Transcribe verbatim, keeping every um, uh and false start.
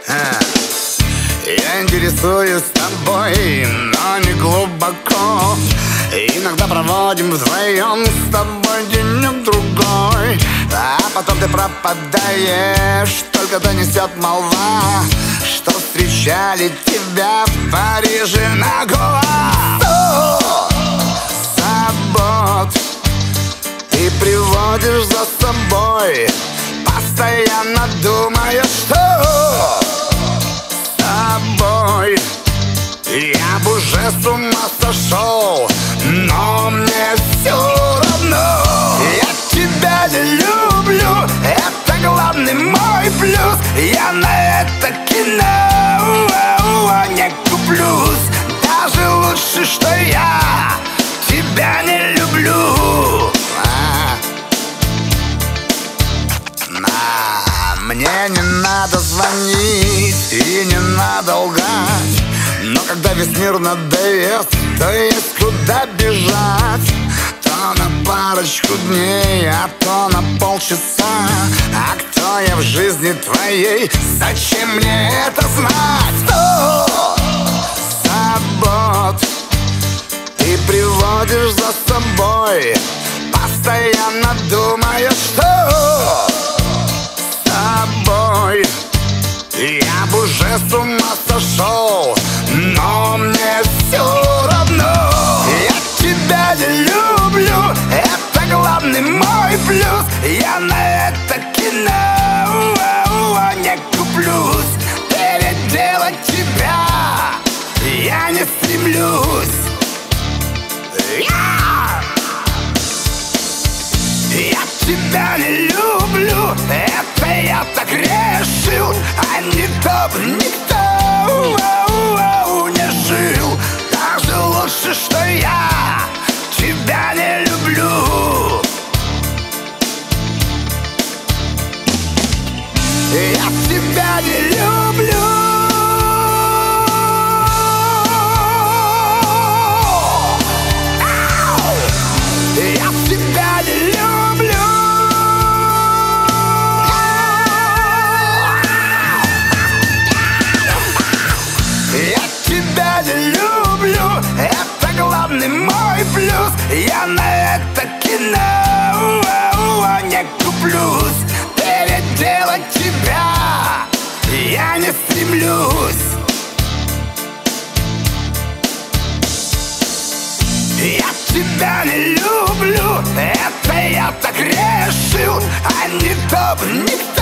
Я интересуюсь тобой, но не глубоко. Иногда проводим вдвоем с тобой денек-другой, а потом ты пропадаешь, только донесет молва, что встречали тебя в Париже на Гоа. Сто забот ты приводишь за собой, постоянно думая, что с тобой я бы уже с ума сошел, но мне все равно. Я тебя не люблю, это главный мой плюс. Я на это кино не куплюсь. Даже лучше, что я тебя не люблю. Мне не надо звонить и не надо лгать, но когда весь мир надоест, то есть куда бежать. То на парочку дней, а то на полчаса. А кто я в жизни твоей? Зачем мне это знать? Сто забот ты приводишь за собой, постоянно думая, что тобой я бы уже с ума сошел, но мне все равно. Я тебя не люблю, это главный мой плюс. Я на это кино не куплюсь. Переделать тебя я не стремлюсь. Я, я тебя не люблю, это я так решил, а не то бы никто не жил. Даже лучше, что я тебя не люблю. Я тебя не люблю. Я тебя не люблю. Я тебя не люблю, это главный мой плюс. Я на это кино не куплюсь. Переделать тебя я не стремлюсь. Я тебя не люблю, это я так решил, а не то бы никто